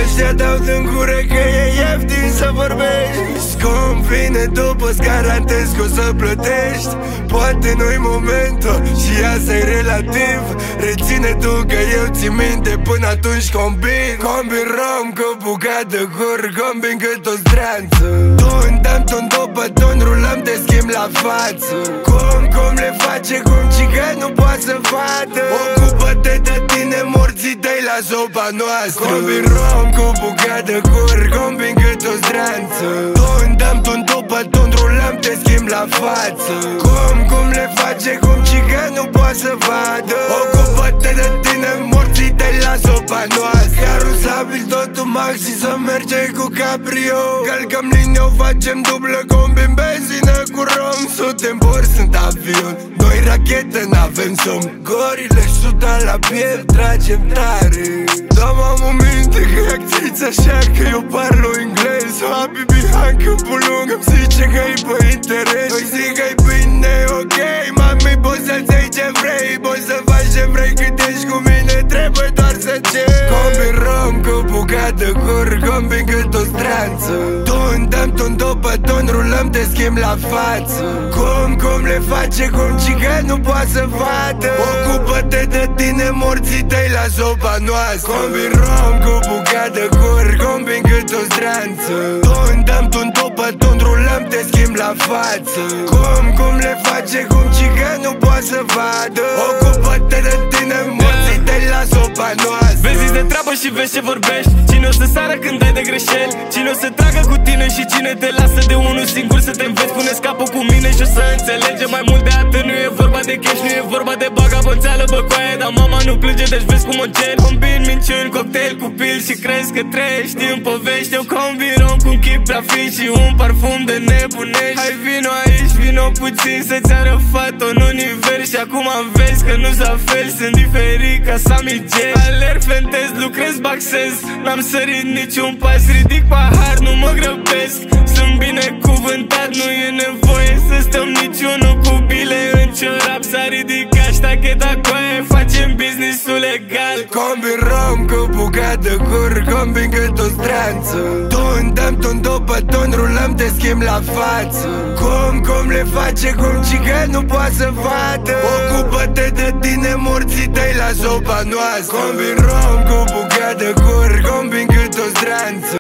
Ăștia dau din gură că e ieftin să vorbești. Scump vine după, îți garantez că o să plătești. Poate nu-i momentul și asta-i relativ. Reține tu că eu țin minte, până atunci combin rom cu bucat de cur, combin cât o stranță. Ton, dăm ton, după ton, rulăm de schimb la față. Cum le face, cum cică nu poate să vadă. Ocupă-te de tine, morții tăi la sopa noastră. Combin rom cu bucat de cur, combin cât o stranță. Ton, dăm ton, după ton, rulăm de schimb la față. Cum le face, cum cică nu poate să vadă. Ocupă-te de tine, morții tăi la sopa noastră. Carusabil totul maxi, să merge cu cabrio. Călcăm linie, o facem dublă, combin benzină cu rom. Suntem bori, sunt avion, noi rachetă, n-avem somn. Gorile suda la piept, tragem tare. Da, m-am în minte că acțiți așa că eu parlo englez. Habibi, hai câmpul lung, îmi zice că-i pe interes. Noi zic că-i bine, ok, mami, poți să-ți iei ce vrei. Poți să faci ce vrei cât ești cu mine, trebuie doar să ceri. Combin rom cu bucat de cur, combin cât o stranță. Ton, dăm ton, după ton, rulăm de schimb la față. Cum le face, cum cică nu poate să vadă. Ocupă-te de tine, morții tăi la sopa noastră. Combin rom cu bucat de cur, combin cât o stranță. Ton, dăm ton, după ton, rulăm de schimb la față. Cum le face, cum cică nu poate să vadă. Ocupă-te de tine, morții tăi la sopa noastră. Vezi de treabă și vezi ce vorbești. Cine o să sară când ai de greșeli? Cine o să tragă cu tine și cine te lasă de unul singur să te înveți? Pune-ți capul cu mine și o să înțelege. Mai mult de atât, nu e vorba de cash, nu e vorba de bagabonțeală, băcoaie. Dar mama nu plânge, deci vezi cum o cer. Combin minciuni, cocktail cu pil și crezi că trăiești în povești. Eu combin rom cu un chip grafic și un parfum de nebunești. Hai vino aici, vino puțin să-ți arăt în univers. Și acum vezi că nu-s la fel, sunt diferit ca Sami J. Alerg, fentez, lucrez, baxez, n-am sărit niciun pas. Ridic pahar, nu mă grăbesc, sunt binecuvântat. Nu e nevoie să stăm niciunul cu bile în ciorap. S-a ridicat ștacheta coaie, facem business-ul legal. Combin rom cu bucat de cur, combin cât o stranță. Ton, dăm ton, după ton, rulăm de schimb la față. Cum le face, cum cică nu poate să vadă. Ocupă-te de tine, morții tăi la sopa noastră. Combin rom cu bucat de cur, combin cât o stranță.